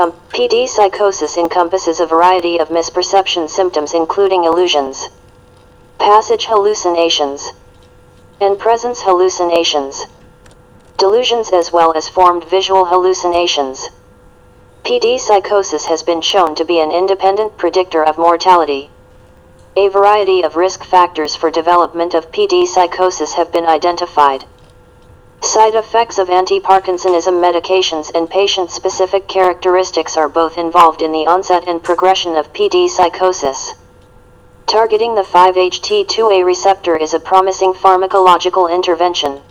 PD psychosis encompasses a variety of misperception symptoms including illusions, passage hallucinations, and presence hallucinations, delusions as well as formed visual hallucinations. PD psychosis has been shown to be an independent predictor of mortality. A variety of risk factors for development of PD psychosis have been identified. Side effects of anti-Parkinsonism medications and patient-specific characteristics are both involved in the onset and progression of PD psychosis. Targeting the 5-HT2A receptor is a promising pharmacological intervention.